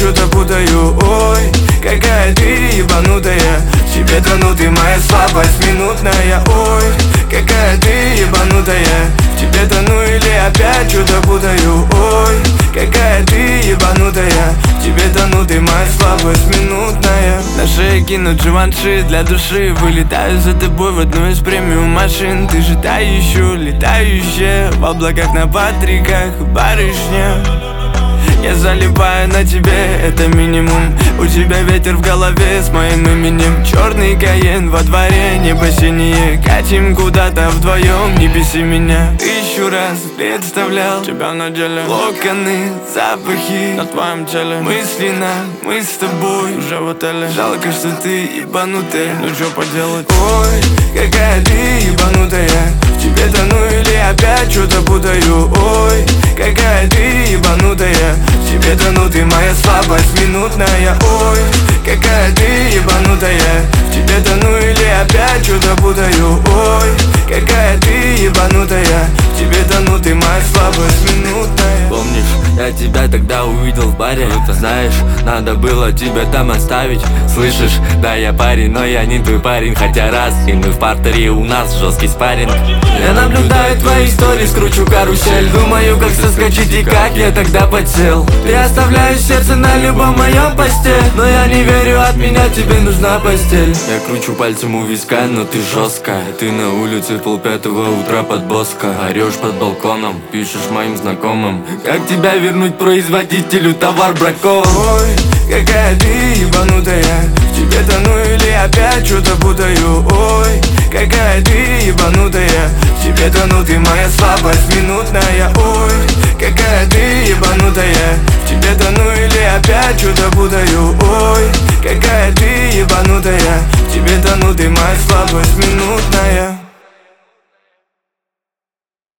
что-то путаю. Ой, какая ты ебанутая, в тебе тону, ты моя слабость минутная. Ой, какая ты ебанутая, в тебе тону или опять что-то путаю. Ой, какая ты ебанутая, в тебе тону, ты моя слабость минутная. На шее кинут Живанши для души, вылетаю за тобой в одну из премиум машин. Ты же та еще летающая в облаках на Патриках, барышня. Я залипаю на тебе, это минимум. У тебя ветер в голове с моим именем. Черный Каен во дворе, небо синее. Катим куда-то вдвоем, не беси меня. Тысячу раз представлял тебя на деле. Локоны, запахи на твоем теле. Мысленно, мы с тобой уже в отеле. Жалко, что ты ебанутая, ну что поделать. Ой, какая ты ебанутая, в тебе тону или опять что-то путаю. Ой, какая ты ебанутая, в тебе тону, ты моя слабость минутная. Ой, какая ты ебанутая, в тебе тону или опять что-то путаю. Ой, какая ты ебанутая, в тебе тону, ты моя слабость минутная. Помнишь, я тебя тогда увидел в баре? Знаешь, надо было тебя там оставить. Слышишь, да я парень, но я не твой парень. Хотя раз, и мы в партере, у нас жесткий спарринг. Я наблюдаю твои истории, скручу карусель. Думаю, как соскочить и как я тогда подсел. Ты оставляешь сердце на любом моем посте, но я не верю, от меня тебе нужна постель. Я кручу пальцем у виска, но ты жесткая. Ты на улице 4:30 утра под Боско. Орешь под балконом, пишешь моим знакомым. Как тебя вернуть производителю, товар бракован? Ой, какая ты ебанутая, в тебе тону или опять что-то путаю. Ой, какая ты ебанутая, в тебе тону, ты моя слабость минутная. Ой, какая ты ебанутая, в тебе тону или опять что-то путаю. Ой, какая ты ебанутая, в тебе тону, ты моя слабость минутная.